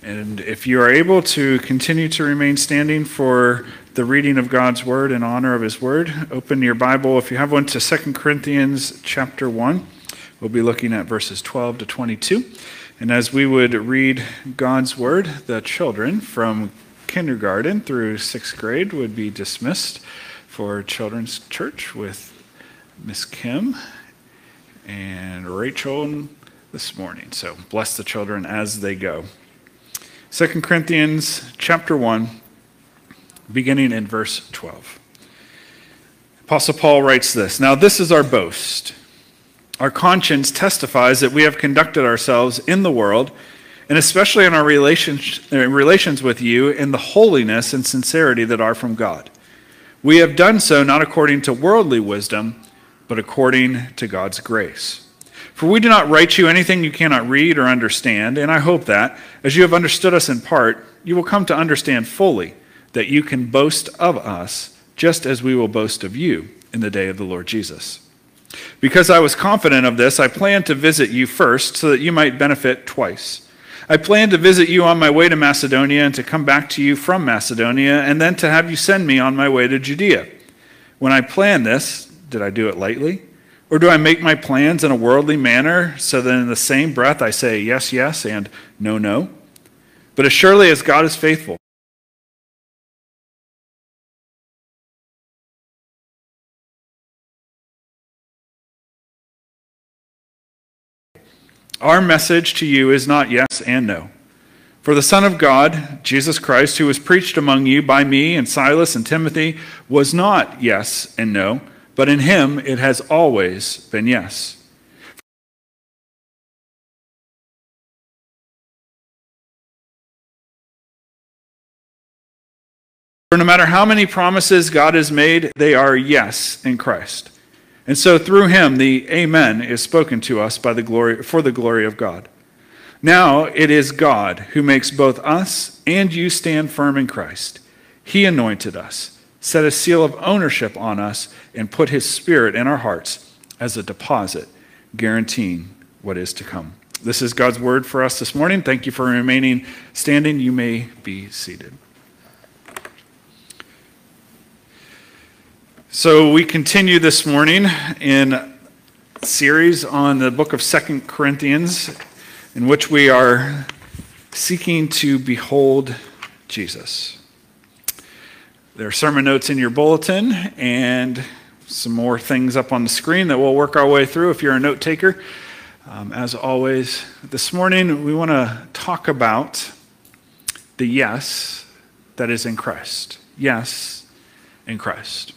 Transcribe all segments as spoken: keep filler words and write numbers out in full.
And if you are able to continue to remain standing for the reading of God's word in honor of his word, open your Bible, if you have one, to Second Corinthians chapter one. We'll be looking at verses twelve to twenty-two. And as we would read God's word, the children from kindergarten through sixth grade would be dismissed for Children's Church with Miss Kim and Rachel this morning. So bless the children as they go. Second Corinthians chapter one, beginning in verse twelve. Apostle Paul writes this, "Now this is our boast. Our conscience testifies that we have conducted ourselves in the world, and especially in our relations, relations with you, in the holiness and sincerity that are from God. We have done so not according to worldly wisdom, but according to God's grace. For we do not write you anything you cannot read or understand, and I hope that, as you have understood us in part, you will come to understand fully that you can boast of us, just as we will boast of you in the day of the Lord Jesus. Because I was confident of this, I planned to visit you first, so that you might benefit twice. I planned to visit you on my way to Macedonia, and to come back to you from Macedonia, and then to have you send me on my way to Judea. When I planned this, did I do it lightly? Or do I make my plans in a worldly manner, so that in the same breath I say yes, yes, and no, no? But as surely as God is faithful, our message to you is not yes and no. For the Son of God, Jesus Christ, who was preached among you by me and Silas and Timothy, was not yes and no, but in him it has always been yes. For no matter how many promises God has made, they are yes in Christ. And so through him the Amen is spoken to us by the glory for the glory of God. Now it is God who makes both us and you stand firm in Christ. He anointed us, set a seal of ownership on us, and put his Spirit in our hearts as a deposit, guaranteeing what is to come." This is God's word for us this morning. Thank you for remaining standing. You may be seated. So we continue this morning in a series on the book of Second Corinthians, in which we are seeking to behold Jesus. There are sermon notes in your bulletin and some more things up on the screen that we'll work our way through if you're a note taker. Um, as always, this morning we want to talk about the yes that is in Christ. Yes in Christ.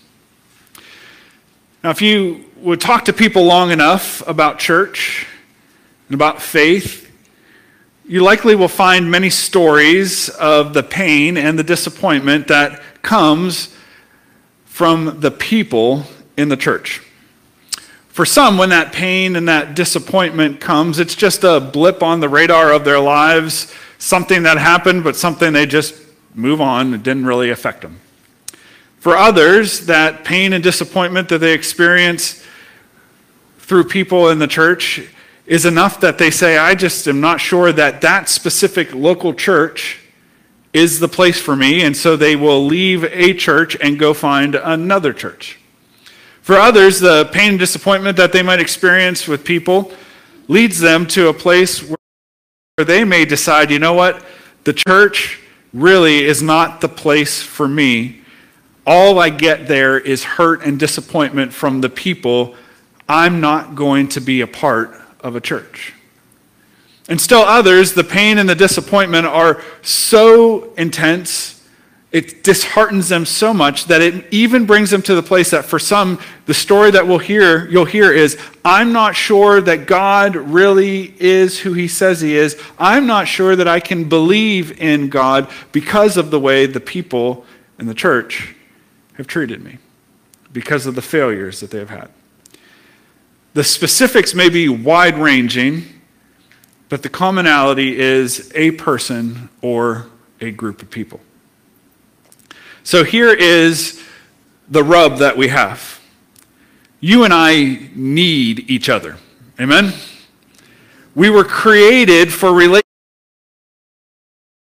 Now, if you would talk to people long enough about church and about faith, you likely will find many stories of the pain and the disappointment that comes from the people in the church. For some, when that pain and that disappointment comes, it's just a blip on the radar of their lives, something that happened, but something they just move on. It didn't really affect them. For others, that pain and disappointment that they experience through people in the church is enough that they say, I just am not sure that that specific local church is the place for me, and so they will leave a church and go find another church. For others, the pain and disappointment that they might experience with people leads them to a place where they may decide, you know what, the church really is not the place for me. All I get there is hurt and disappointment from the people. I'm not going to be a part of a church. And still others, the pain and the disappointment are so intense, it disheartens them so much that it even brings them to the place that for some, the story that we'll hear, you'll hear is, I'm not sure that God really is who he says he is. I'm not sure that I can believe in God because of the way the people in the church have treated me, because of the failures that they have had. The specifics may be wide-ranging, but the commonality is a person or a group of people. So here is the rub that we have. You and I need each other. Amen? We were created for relationships.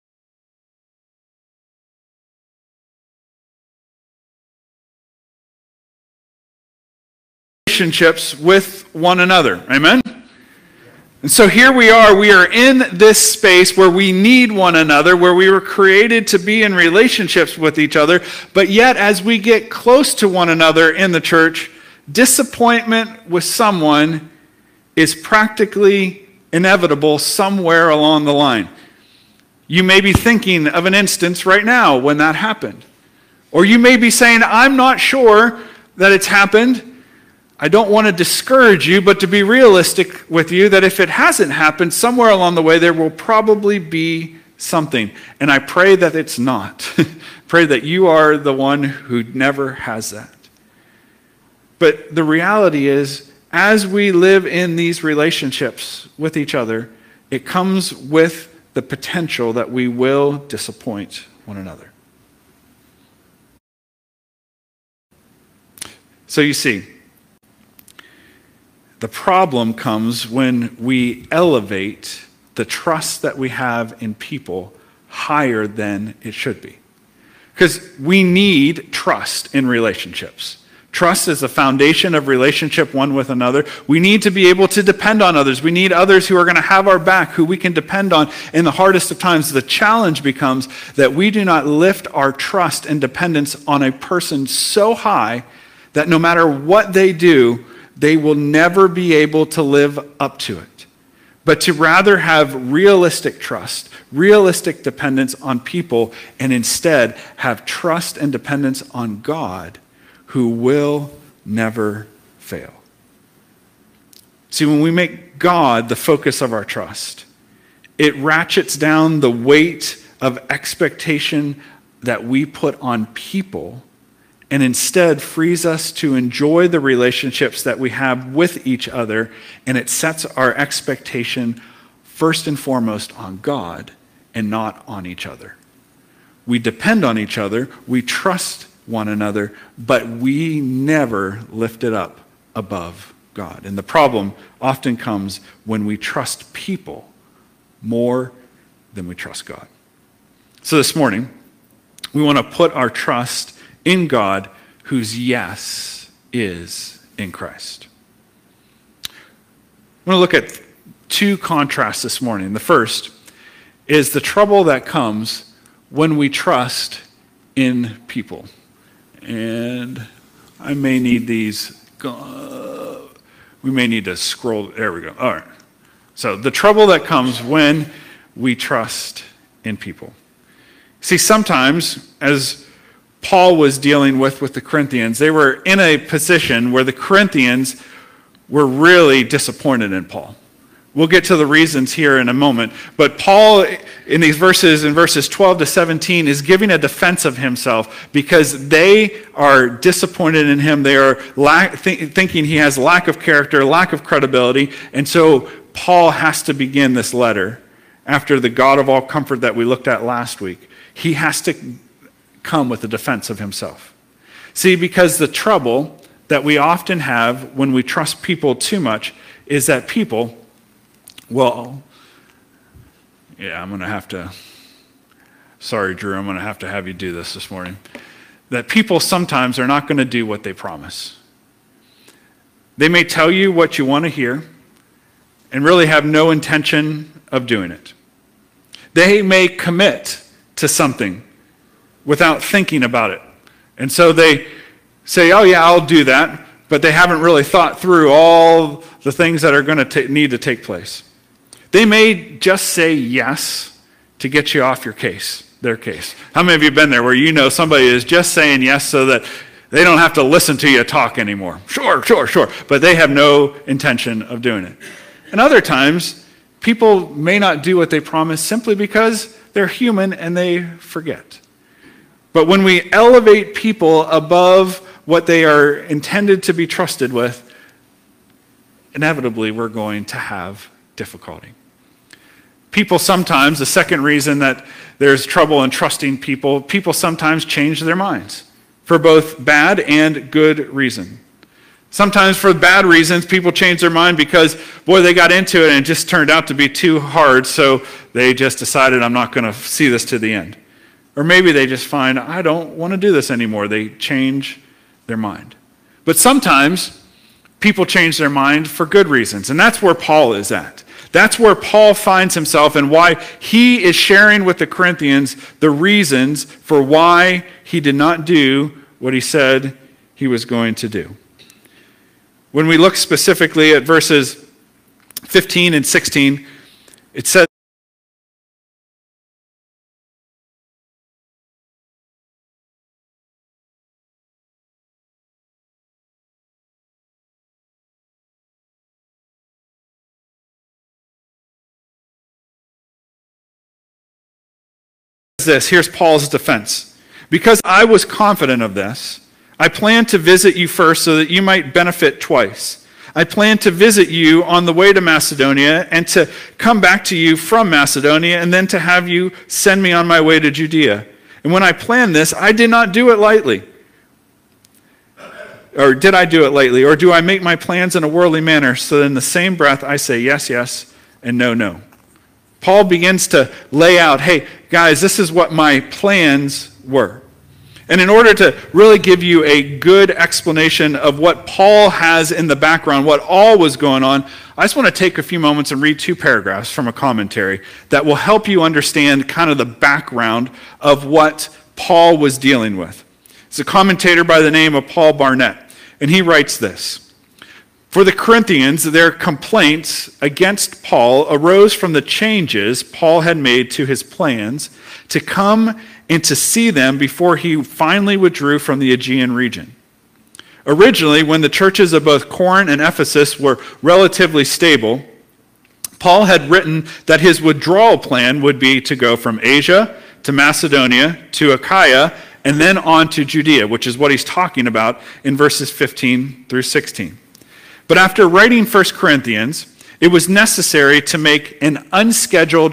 relationships with one another. Amen? And so here we are, we are in this space where we need one another, where we were created to be in relationships with each other, but yet as we get close to one another in the church, disappointment with someone is practically inevitable somewhere along the line. You may be thinking of an instance right now when that happened. Or you may be saying, I'm not sure that it's happened. I don't want to discourage you, but to be realistic with you, that if it hasn't happened, somewhere along the way there will probably be something. And I pray that it's not. Pray that you are the one who never has that. But the reality is, as we live in these relationships with each other, it comes with the potential that we will disappoint one another. So you see, the problem comes when we elevate the trust that we have in people higher than it should be. Because we need trust in relationships. Trust is the foundation of relationship one with another. We need to be able to depend on others. We need others who are going to have our back, who we can depend on in the hardest of times. The challenge becomes that we do not lift our trust and dependence on a person so high that no matter what they do, they will never be able to live up to it. But to rather have realistic trust, realistic dependence on people, and instead have trust and dependence on God, who will never fail. See, when we make God the focus of our trust, it ratchets down the weight of expectation that we put on people, and instead frees us to enjoy the relationships that we have with each other, and it sets our expectation first and foremost on God and not on each other. We depend on each other, we trust one another, but we never lift it up above God. And the problem often comes when we trust people more than we trust God. So this morning, we want to put our trust in God, whose yes is in Christ. I want to look at two contrasts this morning. The first is the trouble that comes when we trust in people. And I may need these. Uh, we may need to scroll. There we go. All right. So the trouble that comes when we trust in people. See, sometimes, as Paul was dealing with with the Corinthians, they were in a position where the Corinthians were really disappointed in Paul. We'll get to the reasons here in a moment. But Paul, in these verses, in verses twelve to seventeen, is giving a defense of himself because they are disappointed in him. They are lack, th- thinking he has lack of character, lack of credibility. And so Paul has to begin this letter after the God of all comfort that we looked at last week. He has to come with a defense of himself. See, because the trouble that we often have when we trust people too much is that people, well, yeah, I'm going to have to, sorry, Drew, I'm going to have to have you do this this morning. That people sometimes are not going to do what they promise. They may tell you what you want to hear and really have no intention of doing it. They may commit to something without thinking about it. And so they say, oh yeah, I'll do that, but they haven't really thought through all the things that are going to ta- need to take place. They may just say yes to get you off your case, their case. How many of you have been there where you know somebody is just saying yes so that they don't have to listen to you talk anymore? Sure, sure, sure. But they have no intention of doing it. And other times, people may not do what they promise simply because they're human and they forget. But when we elevate people above what they are intended to be trusted with, inevitably we're going to have difficulty. People sometimes, the second reason that there's trouble in trusting people, people sometimes change their minds for both bad and good reason. Sometimes for bad reasons, people change their mind because, boy, they got into it and it just turned out to be too hard, so they just decided, I'm not going to see this to the end. Or maybe they just find, I don't want to do this anymore. They change their mind. But sometimes people change their mind for good reasons. And that's where Paul is at. That's where Paul finds himself and why he is sharing with the Corinthians the reasons for why he did not do what he said he was going to do. When we look specifically at verses fifteen and sixteen, it says, this, here's Paul's defense. Because I was confident of this, I planned to visit you first so that you might benefit twice. I planned to visit you on the way to Macedonia and to come back to you from Macedonia and then to have you send me on my way to Judea. And when I planned this, I did not do it lightly. Or did I do it lightly? Or do I make my plans in a worldly manner so that in the same breath I say yes, yes, and no, no? Paul begins to lay out, hey, guys, this is what my plans were. And in order to really give you a good explanation of what Paul has in the background, what all was going on, I just want to take a few moments and read two paragraphs from a commentary that will help you understand kind of the background of what Paul was dealing with. It's a commentator by the name of Paul Barnett, and he writes this. For the Corinthians, their complaints against Paul arose from the changes Paul had made to his plans to come and to see them before he finally withdrew from the Aegean region. Originally, when the churches of both Corinth and Ephesus were relatively stable, Paul had written that his withdrawal plan would be to go from Asia to Macedonia to Achaia and then on to Judea, which is what he's talking about in verses fifteen through sixteen. But after writing First Corinthians, it was necessary to make an unscheduled,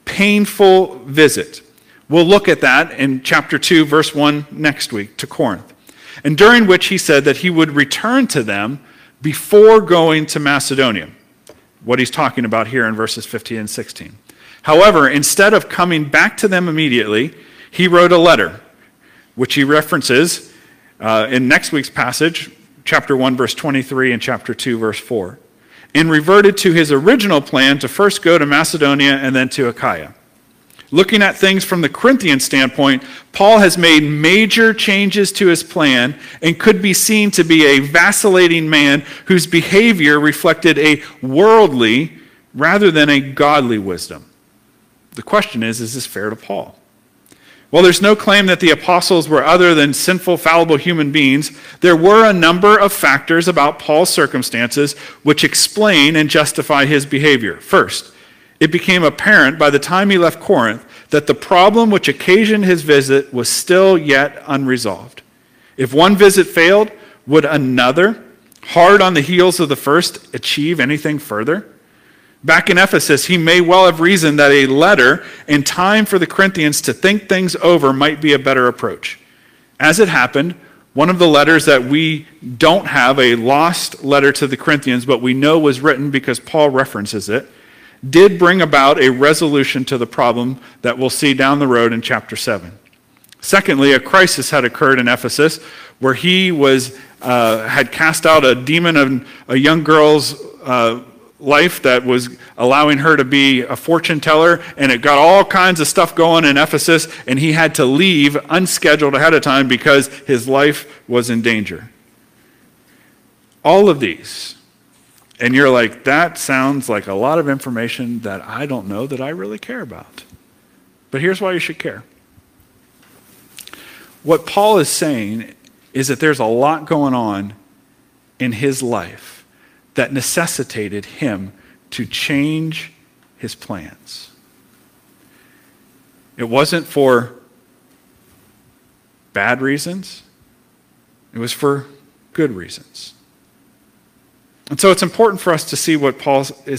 painful visit. We'll look at that in chapter two, verse one next week to Corinth. And during which he said that he would return to them before going to Macedonia. What he's talking about here in verses fifteen and sixteen. However, instead of coming back to them immediately, he wrote a letter, which he references uh, in next week's passage, chapter one, verse twenty-three, and chapter two, verse four, and reverted to his original plan to first go to Macedonia and then to Achaia. Looking at things from the Corinthian standpoint, Paul has made major changes to his plan and could be seen to be a vacillating man whose behavior reflected a worldly rather than a godly wisdom. The question is, is this fair to Paul? Well, there's no claim that the apostles were other than sinful, fallible human beings. There were a number of factors about Paul's circumstances which explain and justify his behavior. First, it became apparent by the time he left Corinth that the problem which occasioned his visit was still yet unresolved. If one visit failed, would another, hard on the heels of the first, achieve anything further? Back in Ephesus, he may well have reasoned that a letter and time for the Corinthians to think things over might be a better approach. As it happened, one of the letters that we don't have, a lost letter to the Corinthians, but we know was written because Paul references it, did bring about a resolution to the problem that we'll see down the road in chapter seven. Secondly, a crisis had occurred in Ephesus where he was uh, had cast out a demon of a young girl's uh, life that was allowing her to be a fortune teller, and it got all kinds of stuff going in Ephesus, and he had to leave unscheduled ahead of time because his life was in danger. All of these, and you're like, that sounds like a lot of information that I don't know that I really care about. But here's why you should care. What Paul is saying is that there's a lot going on in his life that necessitated him to change his plans. It wasn't for bad reasons. It was for good reasons. And so it's important for us to see what Paul is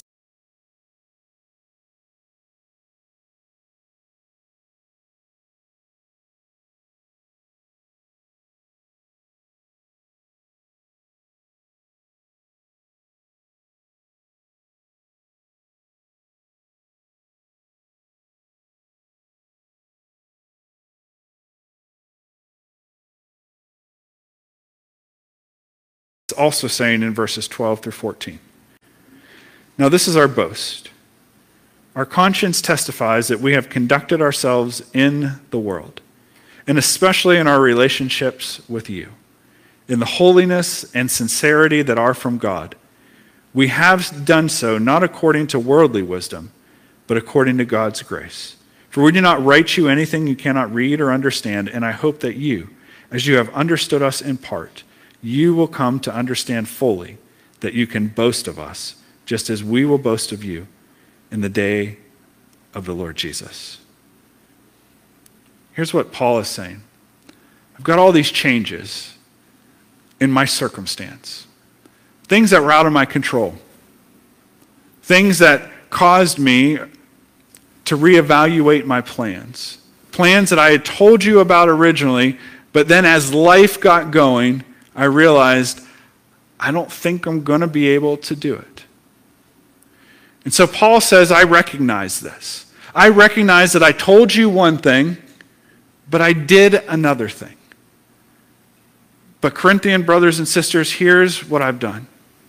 It's also saying in verses twelve through fourteen. Now this is our boast. Our conscience testifies that we have conducted ourselves in the world, and especially in our relationships with you, in the holiness and sincerity that are from God. We have done so not according to worldly wisdom, but according to God's grace. For we do not write you anything you cannot read or understand, and I hope that you, as you have understood us in part, you will come to understand fully that you can boast of us, just as we will boast of you in the day of the Lord Jesus. Here's what Paul is saying. I've got all these changes in my circumstance, things that were out of my control, things that caused me to reevaluate my plans, plans that I had told you about originally, but then as life got going, I realized I don't think I'm going to be able to do it. And so Paul says, I recognize this. I recognize that I told you one thing, but I did another thing. But Corinthian brothers and sisters, here's what I've done.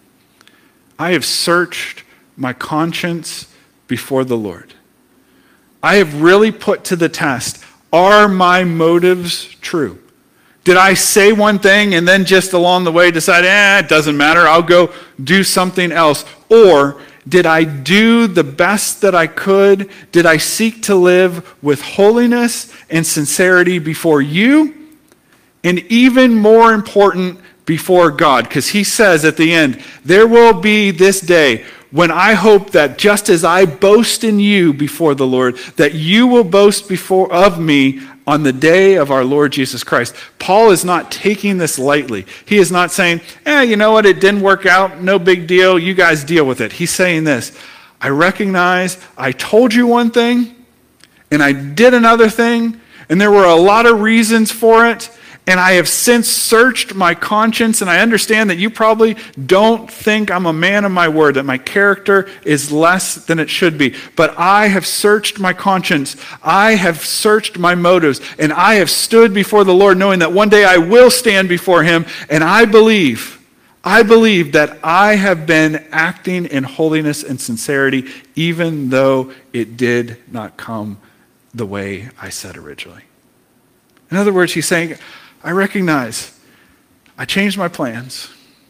I have searched my conscience before the Lord. I have really put to the test, are my motives true? Did I say one thing and then just along the way decide, eh, it doesn't matter, I'll go do something else? Or did I do the best that I could? Did I seek to live with holiness and sincerity before you? And even more important, before God. Because he says at the end, there will be this day when I hope that just as I boast in you before the Lord, that you will boast before of me on the day of our Lord Jesus Christ. Paul is not taking this lightly. He is not saying, eh, you know what, it didn't work out, no big deal, you guys deal with it. He's saying this, I recognize I told you one thing, and I did another thing, and there were a lot of reasons for it, and I have since searched my conscience, and I understand that you probably don't think I'm a man of my word, that my character is less than it should be. But I have searched my conscience. I have searched my motives, and I have stood before the Lord knowing that one day I will stand before him, and I believe, I believe that I have been acting in holiness and sincerity, even though it did not come the way I said originally. In other words, he's saying, I recognize I changed my plans,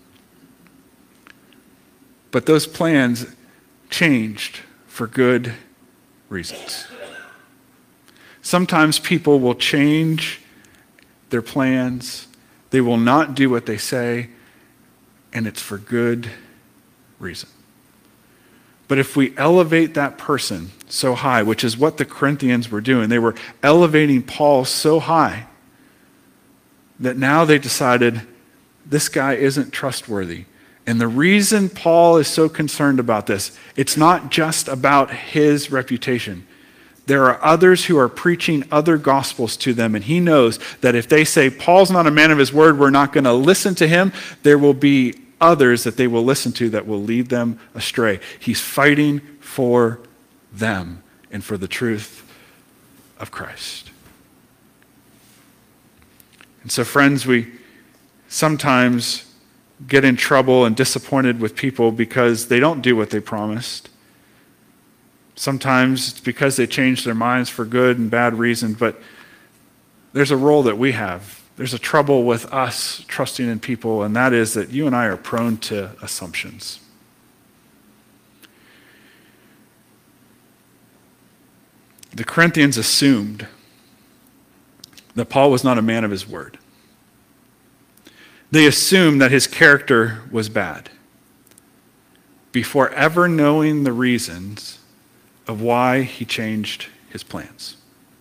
but those plans changed for good reasons. Sometimes people will change their plans, they will not do what they say, and it's for good reason. But if we elevate that person so high, which is what the Corinthians were doing, they were elevating Paul so high that now they decided this guy isn't trustworthy. And the reason Paul is so concerned about this, it's not just about his reputation. There are others who are preaching other gospels to them, and he knows that if they say, Paul's not a man of his word, we're not going to listen to him, there will be others that they will listen to that will lead them astray. He's fighting for them and for the truth of Christ. And so, friends, we sometimes get in trouble and disappointed with people because they don't do what they promised. Sometimes it's because they change their minds for good and bad reason, but there's a role that we have. There's a trouble with us trusting in people, and that is that you and I are prone to assumptions. The Corinthians assumed that Paul was not a man of his word. They assumed that his character was bad before ever knowing the reasons of why he changed his plans.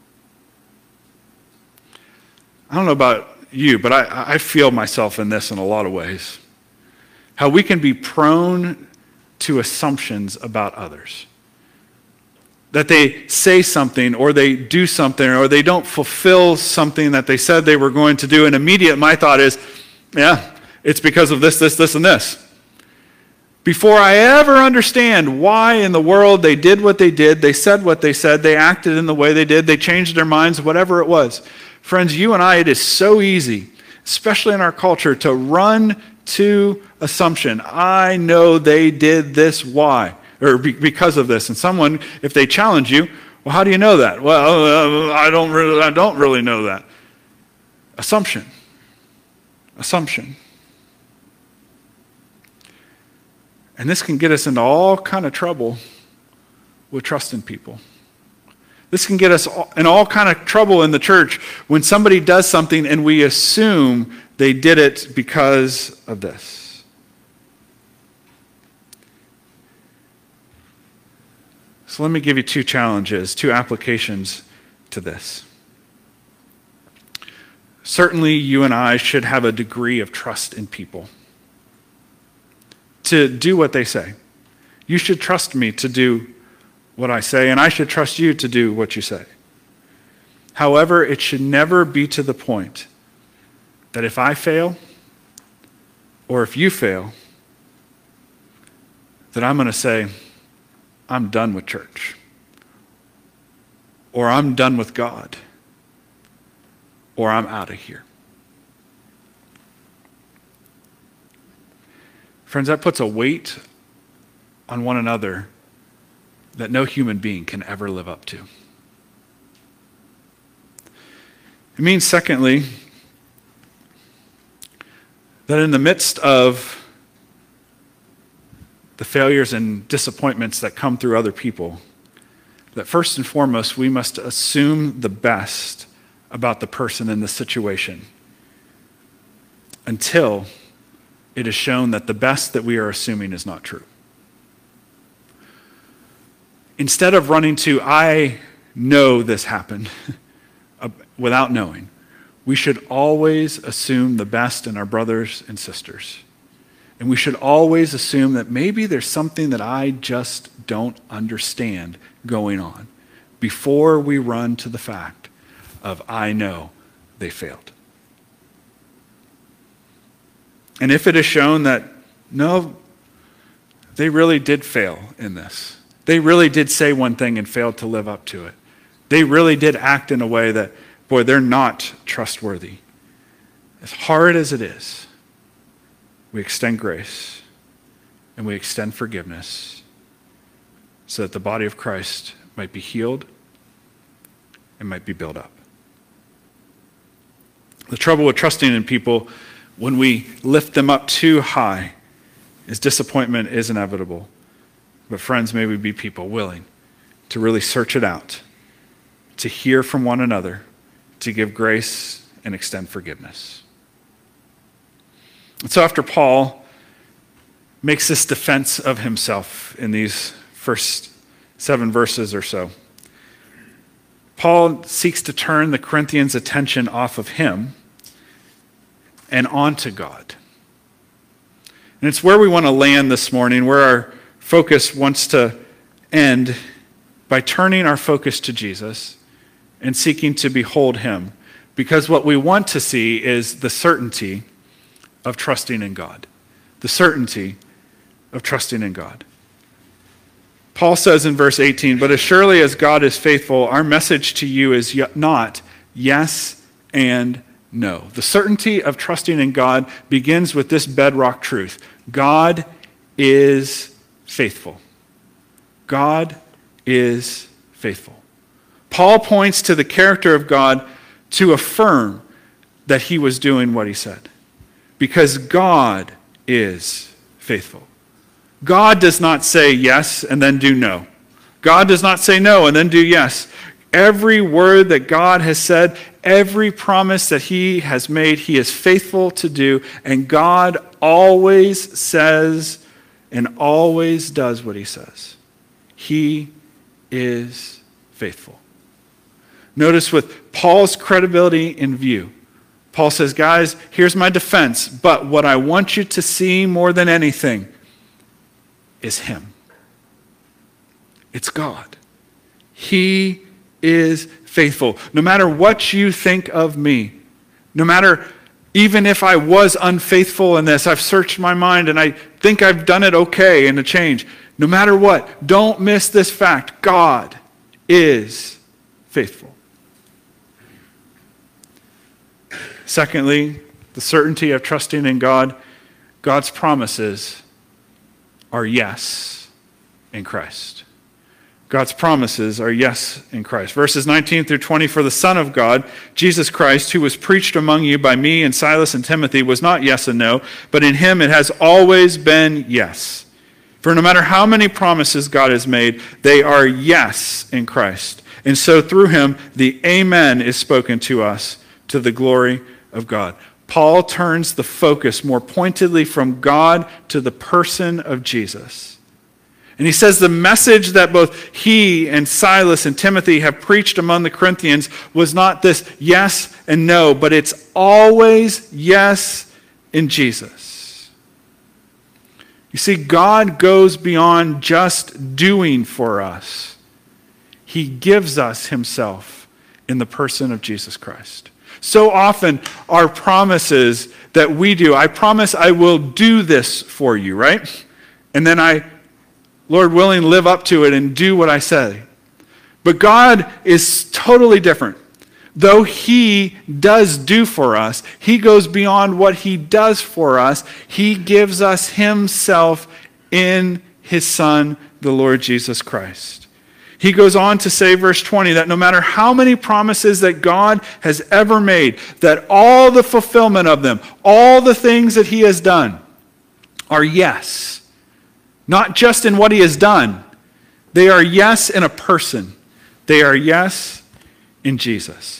I don't know about you, but I, I feel myself in this in a lot of ways. How we can be prone to assumptions about others. That they say something or they do something or they don't fulfill something that they said they were going to do, and immediate my thought is, yeah, it's because of this, this, this, and this. Before I ever understand why in the world they did what they did, they said what they said, they acted in the way they did, they changed their minds, whatever it was. Friends, you and I, it is so easy, especially in our culture, to run to assumption. I know they did this, why? Or be, because of this. And someone, if they challenge you, well, how do you know that? Well, uh, I don't really, I don't really know that. Assumption. Assumption. And this can get us into all kind of trouble with trusting people. This can get us in all kind of trouble in the church when somebody does something and we assume they did it because of this. So let me give you two challenges, two applications to this. Certainly, you and I should have a degree of trust in people to do what they say. You should trust me to do what I say, and I should trust you to do what you say. However, it should never be to the point that if I fail, or if you fail, that I'm going to say, I'm done with church, or I'm done with God, or I'm out of here. Friends, that puts a weight on one another that no human being can ever live up to. It means, secondly, that in the midst of the failures and disappointments that come through other people, that first and foremost, we must assume the best about the person in the situation until it is shown that the best that we are assuming is not true. Instead of running to, I know this happened, without knowing, we should always assume the best in our brothers and sisters. And we should always assume that maybe there's something that I just don't understand going on before we run to the fact of, I know they failed. And if it is shown that, no, they really did fail in this. They really did say one thing and failed to live up to it. They really did act in a way that, boy, they're not trustworthy. As hard as it is, we extend grace and we extend forgiveness so that the body of Christ might be healed and might be built up. The trouble with trusting in people when we lift them up too high is disappointment is inevitable. But friends, may we be people willing to really search it out, to hear from one another, to give grace and extend forgiveness. And so after Paul makes this defense of himself in these first seven verses or so, Paul seeks to turn the Corinthians' attention off of him and onto God. And it's where we want to land this morning, where our focus wants to end by turning our focus to Jesus and seeking to behold him. Because what we want to see is the certainty of trusting in God. The certainty of trusting in God. Paul says in verse eighteen, but as surely as God is faithful, our message to you is not yes and no. The certainty of trusting in God begins with this bedrock truth. God is faithful. God is faithful. Paul points to the character of God to affirm that he was doing what he said. Because God is faithful. God does not say yes and then do no. God does not say no and then do yes. Every word that God has said, every promise that he has made, he is faithful to do. And God always says and always does what he says. He is faithful. Notice with Paul's credibility in view, Paul says, guys, here's my defense, but what I want you to see more than anything is him. It's God. He is faithful. No matter what you think of me, no matter even if I was unfaithful in this, I've searched my mind and I think I've done it okay in the change. No matter what, don't miss this fact. God is faithful. Secondly, the certainty of trusting in God God's promises are yes in Christ. God's promises are yes in Christ. Verses nineteen through twenty, for the Son of God, Jesus Christ, who was preached among you by me and Silas and Timothy, was not yes and no, but in him it has always been yes. For no matter how many promises God has made, they are yes in Christ. And so through him, the amen is spoken to us to the glory of God. Paul turns the focus more pointedly from God to the person of Jesus. And he says the message that both he and Silas and Timothy have preached among the Corinthians was not this yes and no, but it's always yes in Jesus. You see, God goes beyond just doing for us. He gives us himself in the person of Jesus Christ. So often our promises that we do, I promise I will do this for you, right? And then I, Lord willing, live up to it and do what I say. But God is totally different. Though he does do for us, he goes beyond what he does for us. He gives us himself in his Son, the Lord Jesus Christ. He goes on to say, verse twenty, that no matter how many promises that God has ever made, that all the fulfillment of them, all the things that he has done are yes. Not just in what he has done. They are yes in a person. They are yes in Jesus.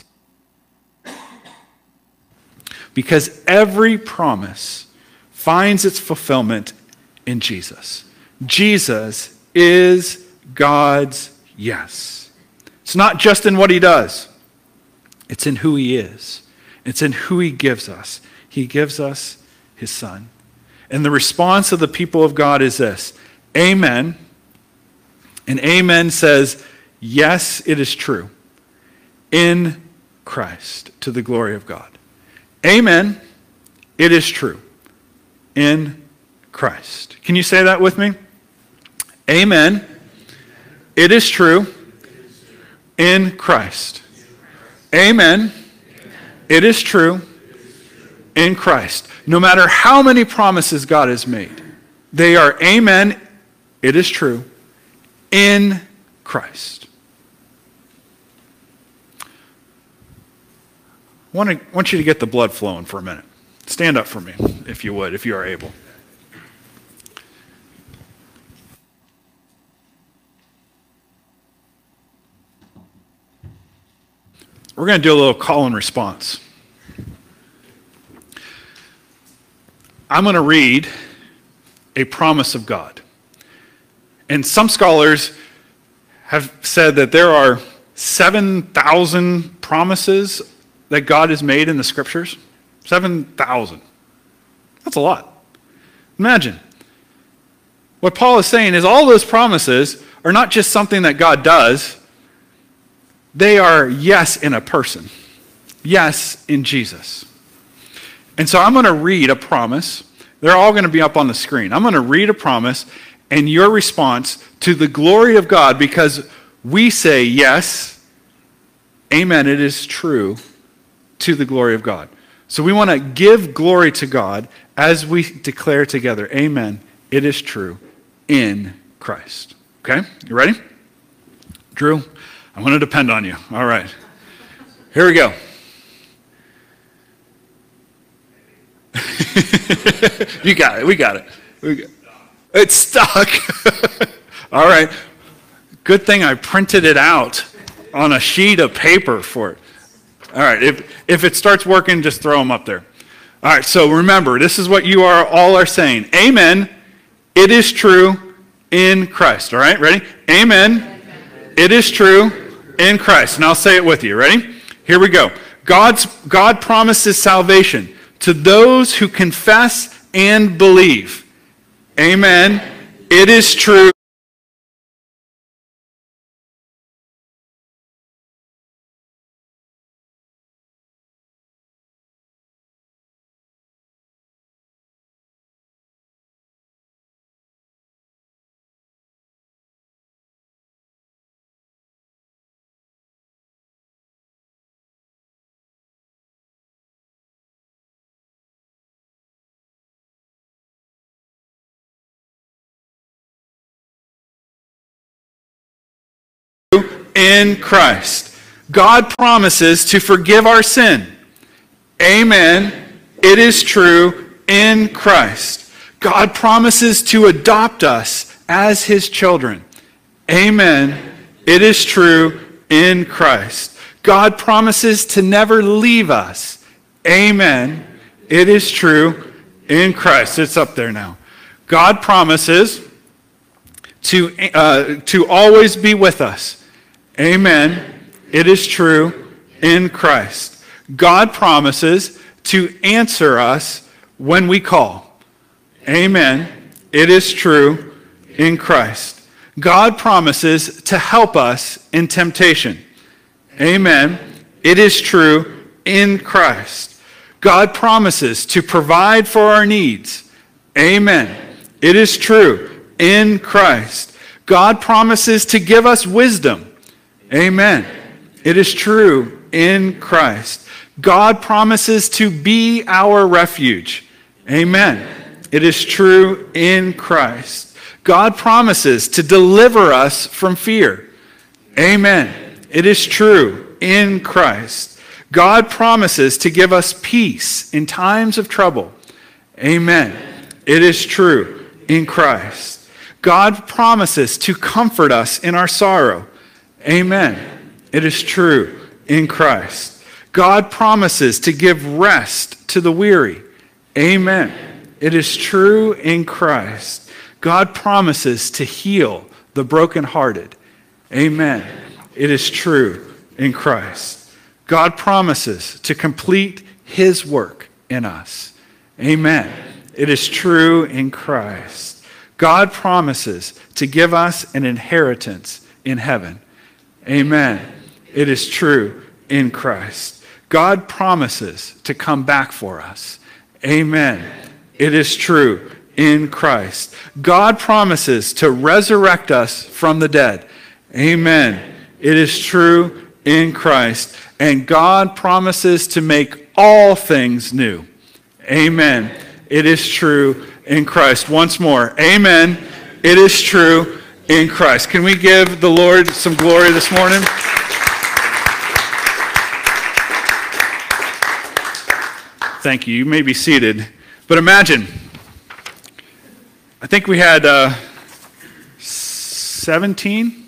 Because every promise finds its fulfillment in Jesus. Jesus is God's yes. It's not just in what he does. It's in who he is. It's in who he gives us. He gives us his Son. And the response of the people of God is this: amen. And amen says, yes, it is true. In Christ, to the glory of God. Amen. It is true. In Christ. Can you say that with me? Amen. It is true. In Christ. Amen. It is true. In Christ. No matter how many promises God has made, they are amen, it is true, in Christ. I want, to, want you to get the blood flowing for a minute. Stand up for me, if you would, if you are able. We're going to do a little call and response. I'm going to read a promise of God. And some scholars have said that there are seven thousand promises that God has made in the scriptures. seven thousand. That's a lot. Imagine. What Paul is saying is all those promises are not just something that God does. They are yes in a person. Yes in Jesus. And so I'm going to read a promise. They're all going to be up on the screen. I'm going to read a promise, and your response to the glory of God, because we say yes, amen, it is true, to the glory of God. So we want to give glory to God as we declare together, amen, it is true, in Christ. Okay? You ready? Drew, I'm going to depend on you. All right. Here we go. You got it. We got it. We got, it's stuck. All right. Good thing I printed it out on a sheet of paper for it. All right. If if it starts working, just throw them up there. All right. So remember, this is what you are all are saying. Amen. It is true in Christ. All right. Ready? Amen. Amen. It is true in Christ. And I'll say it with you. Ready? Here we go. God's God promises salvation to those who confess and believe. Amen. It is true. in Christ. God promises to forgive our sin. Amen. It is true in Christ. God promises to adopt us as his children. Amen. It is true in Christ. God promises to never leave us. Amen. It is true in Christ. It's up there now. God promises to, uh, to always be with us. Amen. It is true in Christ. God promises to answer us when we call. Amen. It is true in Christ. God promises to help us in temptation. Amen. It is true in Christ. God promises to provide for our needs. Amen. It is true in Christ. God promises to give us wisdom. Amen. It is true in Christ. God promises to be our refuge. Amen. It is true in Christ. God promises to deliver us from fear. Amen. It is true in Christ. God promises to give us peace in times of trouble. Amen. It is true in Christ. God promises to comfort us in our sorrow. Amen. It is true in Christ. God promises to give rest to the weary. Amen. It is true in Christ. God promises to heal the brokenhearted. Amen. It is true in Christ. God promises to complete his work in us. Amen. It is true in Christ. God promises to give us an inheritance in heaven. Amen. It is true in Christ. God promises to come back for us. Amen. It is true in Christ. God promises to resurrect us from the dead. Amen. It is true in Christ. And God promises to make all things new. Amen. It is true in Christ. Once more. Amen. It is true in Christ. Can we give the Lord some glory this morning? Thank you. You may be seated. But imagine, I think we had uh, seventeen.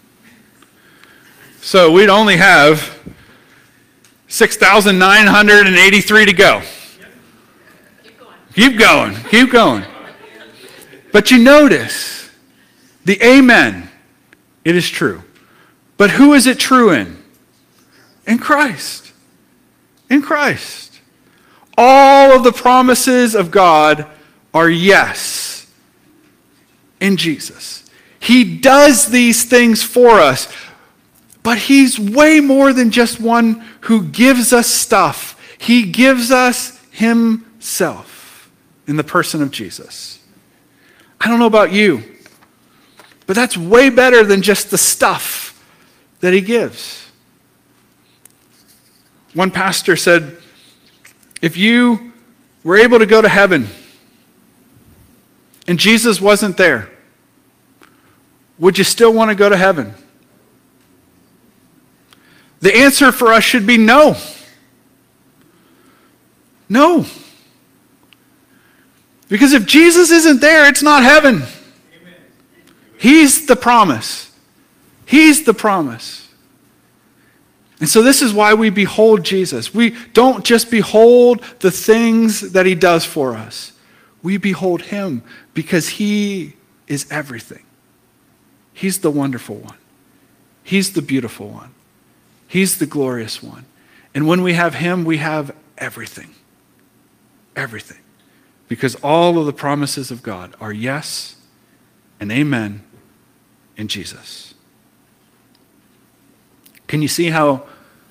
So we'd only have six thousand nine hundred eighty-three to go. Keep going. Keep going. Keep going. But you notice, the amen, it is true. But who is it true in? In Christ. In Christ. All of the promises of God are yes in Jesus. He does these things for us, but he's way more than just one who gives us stuff. He gives us himself in the person of Jesus. I don't know about you, but that's way better than just the stuff that he gives. One pastor said, if you were able to go to heaven and Jesus wasn't there, would you still want to go to heaven? The answer for us should be no. No. Because if Jesus isn't there, it's not heaven. Amen. He's the promise. He's the promise. And so this is why we behold Jesus. We don't just behold the things that he does for us. We behold him because he is everything. He's the wonderful one. He's the beautiful one. He's the glorious one. And when we have him, we have everything. Everything. Because all of the promises of God are yes and amen in Jesus. Can you see how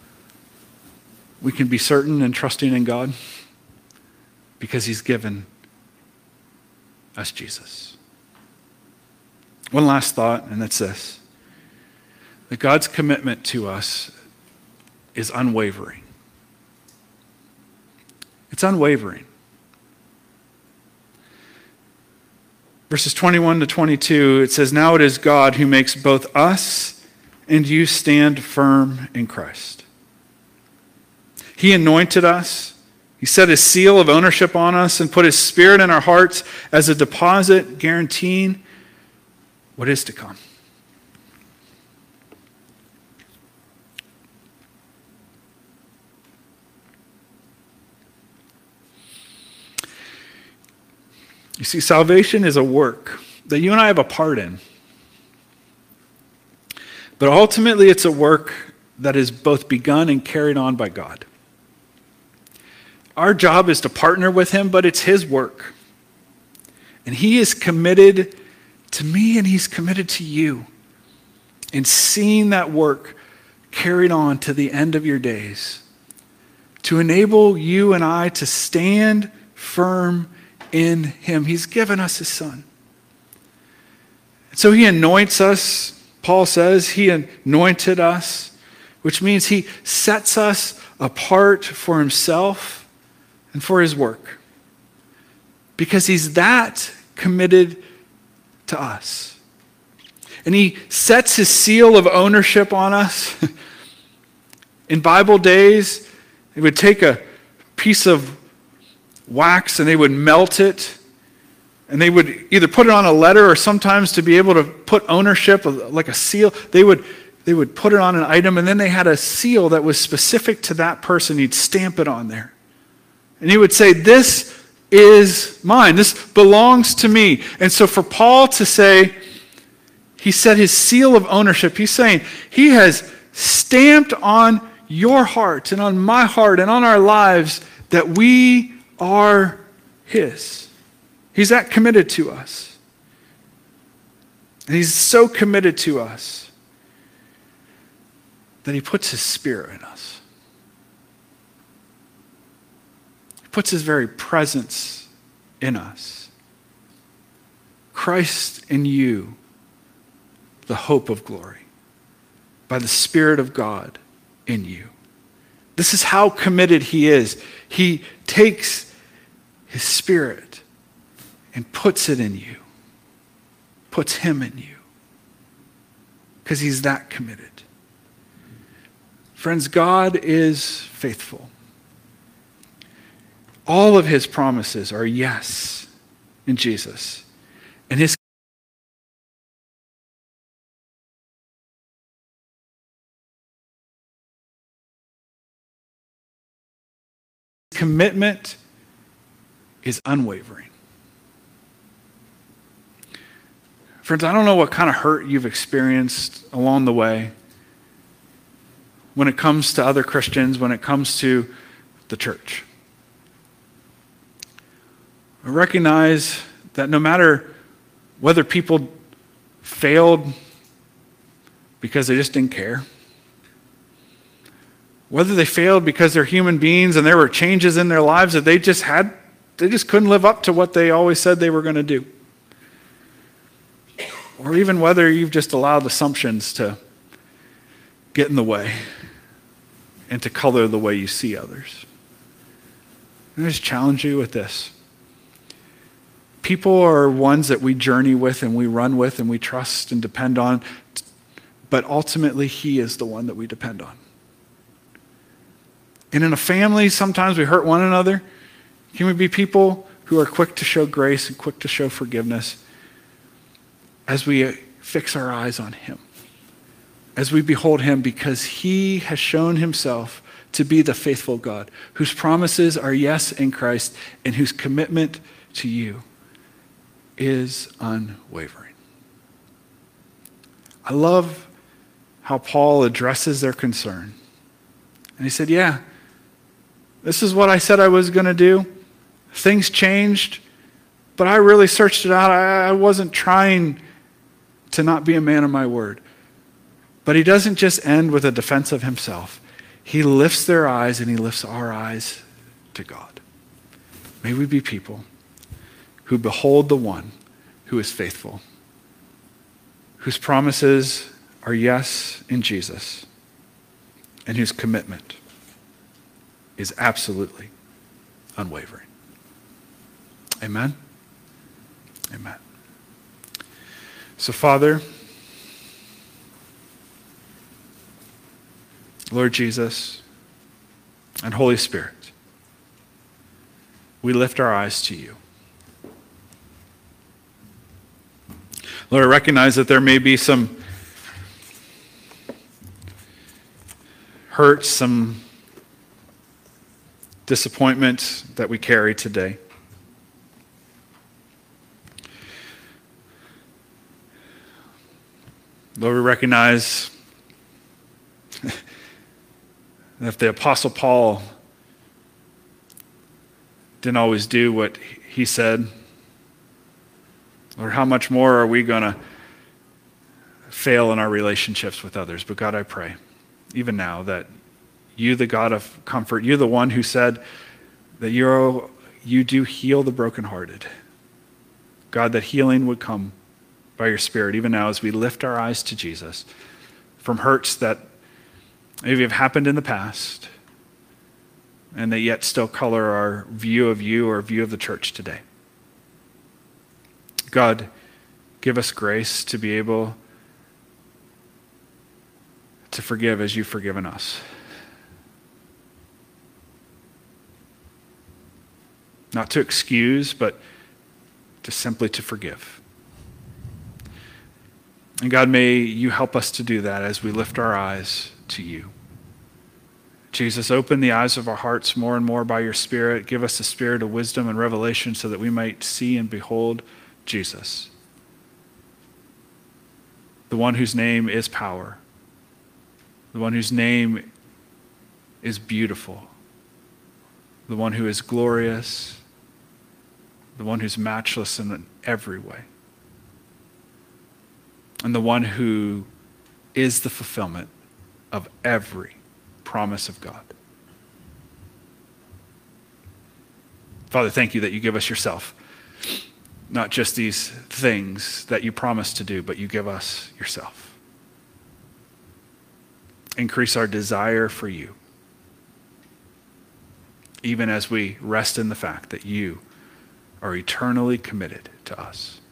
we can be certain and trusting in God? Because he's given us Jesus. One last thought, and that's this. That God's commitment to us is unwavering. It's unwavering. Verses twenty-one to twenty-two, it says, now it is God who makes both us and you stand firm in Christ. He anointed us. He set his seal of ownership on us and put his Spirit in our hearts as a deposit guaranteeing what is to come. You see, salvation is a work that you and I have a part in. But ultimately, it's a work that is both begun and carried on by God. Our job is to partner with him, but it's his work. And he is committed to me and he's committed to you in seeing that work carried on to the end of your days, to enable you and I to stand firm in him. He's given us his son. So he anoints us. Paul says he anointed us, which means he sets us apart for himself and for his work, because he's that committed to us. And he sets his seal of ownership on us. In Bible days, they would take a piece of wax and they would melt it, and they would either put it on a letter, or sometimes to be able to put ownership, like a seal, they would they would put it on an item, and then they had a seal that was specific to that person. He'd stamp it on there. And he would say, this is mine. This belongs to me. And so for Paul to say, he set his seal of ownership, he's saying he has stamped on your heart and on my heart and on our lives that we are his. He's that committed to us. And he's so committed to us that he puts his Spirit in us. He puts his very presence in us. Christ in you, the hope of glory, by the Spirit of God in you. This is how committed he is. He takes his Spirit and puts it in you, puts him in you, because he's that committed. Friends, God is faithful. All of his promises are yes in Jesus. And his commitment is unwavering. Friends, I don't know what kind of hurt you've experienced along the way when it comes to other Christians, when it comes to the church. I recognize that no matter whether people failed because they just didn't care, whether they failed because they're human beings and there were changes in their lives that they just had, they just couldn't live up to what they always said they were going to do. Or even whether you've just allowed assumptions to get in the way and to color the way you see others. And I just challenge you with this. People are ones that we journey with and we run with and we trust and depend on, but ultimately he is the one that we depend on. And in a family, sometimes we hurt one another. Can we be people who are quick to show grace and quick to show forgiveness as we fix our eyes on him, as we behold him, because he has shown himself to be the faithful God, whose promises are yes in Christ and whose commitment to you is unwavering. I love how Paul addresses their concern. And he said, yeah, this is what I said I was going to do. Things changed, but I really searched it out. I, I wasn't trying to not be a man of my word. But he doesn't just end with a defense of himself. He lifts their eyes and he lifts our eyes to God. May we be people who behold the one who is faithful, whose promises are yes in Jesus, and whose commitment is absolutely unwavering. Amen? Amen. So, Father, Lord Jesus and Holy Spirit, we lift our eyes to you. Lord, I recognize that there may be some hurt, some disappointment that we carry today. Lord, we recognize that if the Apostle Paul didn't always do what he said, Lord, how much more are we going to fail in our relationships with others? But God, I pray, even now, that you, the God of comfort, you, the one who said that you're, you do heal the brokenhearted. God, that healing would come by your Spirit, even now as we lift our eyes to Jesus from hurts that maybe have happened in the past and that yet still color our view of you or view of the church today. God, give us grace to be able to forgive as you've forgiven us. Not to excuse, but to simply to forgive. And God, may you help us to do that as we lift our eyes to you. Jesus, open the eyes of our hearts more and more by your Spirit. Give us a spirit of wisdom and revelation so that we might see and behold Jesus, the one whose name is power, the one whose name is beautiful, the one who is glorious, the one who's matchless in every way, and the one who is the fulfillment of every promise of God. Father, thank you that you give us yourself. Not just these things that you promise to do, but you give us yourself. Increase our desire for you, even as we rest in the fact that you are eternally committed to us.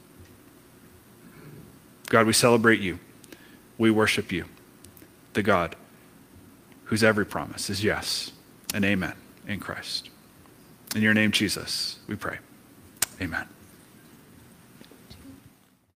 God, we celebrate you. We worship you, the God whose every promise is yes and amen in Christ. In your name, Jesus, we pray. Amen.